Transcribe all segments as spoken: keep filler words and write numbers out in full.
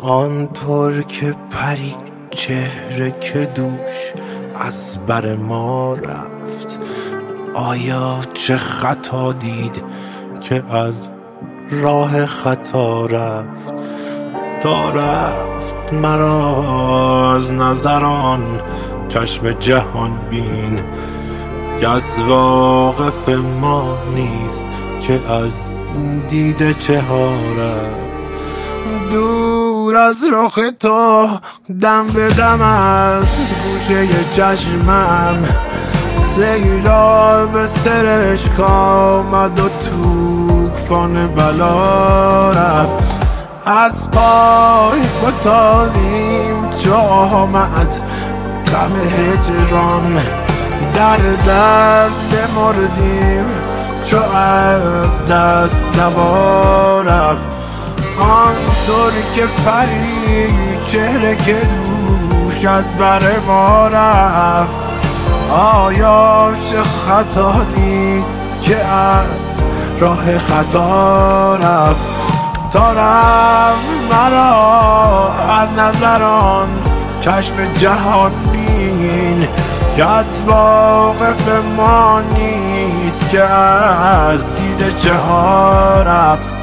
آنطور که پری چهره که دوش از بر ما رفت، آیا چه خطا دید که از راه خطا رفت؟ تا رفت مرا از نظران چشم جهان بین، که از واقف ما نیست که از دیده چه ها رفت. دور از رخ تو دم به دم از گوشه چشمم، سیلاب سرشک آمد و توفان بلا رفت. از پای فتادیم چو آمد غم هجران، در درد بمردیم چو از دست دوا رفت. آنطور که پری چهره که دوش از بر ما رفت، آیا چه خطا دید که از راه خطا رفت؟ تا رفت مرا از نظران چشم جهان بین، که از واقف ما نیست که از دیده چه ها رفت.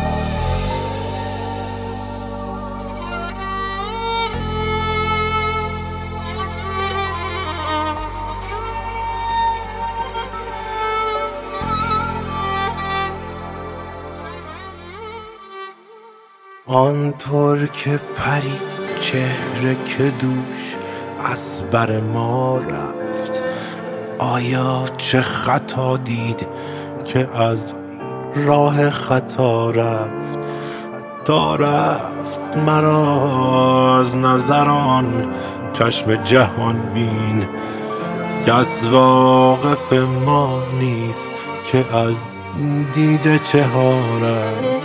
آنطور که پری چهره که دوش از بر ما رفت، آیا چه خطا دید که از راه خطا رفت؟ تا رفت مرا از نظران چشم جهان بین، که از واقف ما نیست که از دیده چه ها رفت.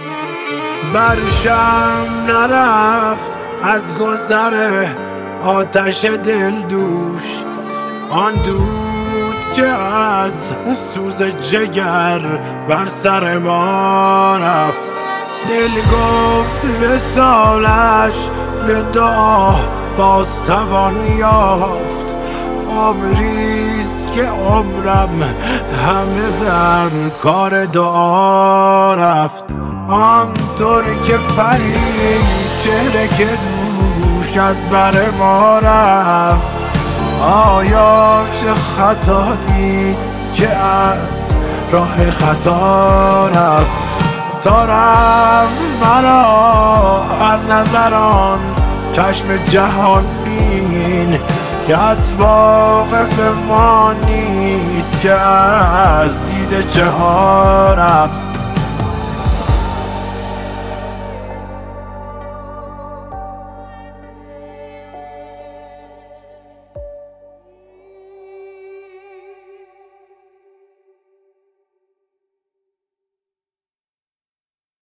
برشم نرفت از گذر آتش دل دوش، آن دود که از سوز جگر بر سر ما رفت. دل گفت وصالش به دعا باز توان یافت، عمریست که عمرم همه در کار دعا رفت. آنطور که پری چهره که دوش از بر ما رفت، آیا چه خطا دید که از راه خطا رفت؟ تا رفت مرا از نظران چشم جهان بین، که از واقف ما نیست که از دیده چه ها رفت.